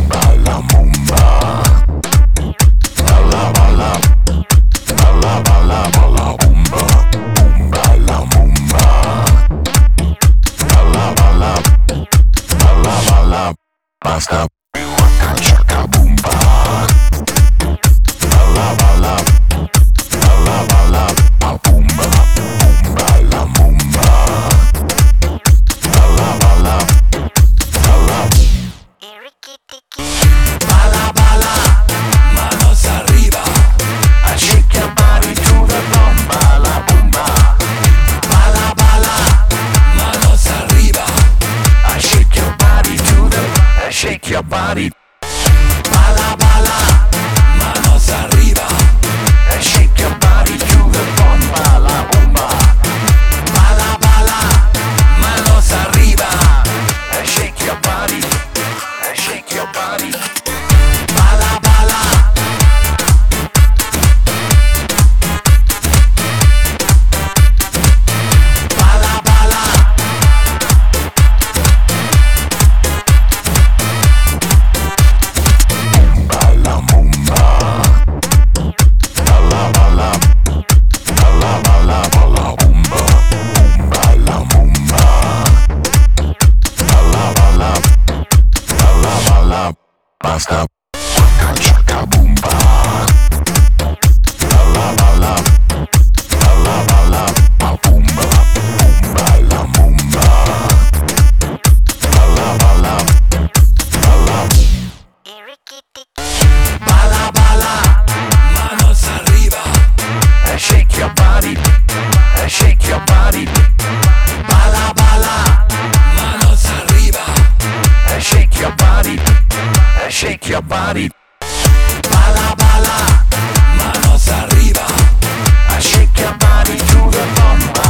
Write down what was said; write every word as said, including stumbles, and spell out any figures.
balla mumba. Balla balla, balla balla balla mumba. Balla mumba. Balla balla, balla balla, basta. Waka chaka bumba. Balla balla, balla balla, ba bumba, bumba la mumba. Balla balla, balla balla balla, manos arriba. I shake your body to the bomba la bumba. Balla balla, manos arriba. I shake your body to the, I shake your body. Balla balla, manos arriba. I shake your body to the bomba la bumba. Balla balla, manos arriba. I shake your body, I shake your body. Balla balla. Balla balla. Balla mumba. Balla balla. Balla balla balla bumba. Balla mumba. Balla balla. Balla balla. Basta. Waka chaka bumba. Balla balla. Balla balla. Ba bumba. Balla mumba. Balla balla. Balla. Balla balla, manos arriba. I shake your body, I shake your body. Balla balla, manos arriba. I shake your body, I shake your body. Balla balla, manos arriba. I shake your body to the bomba.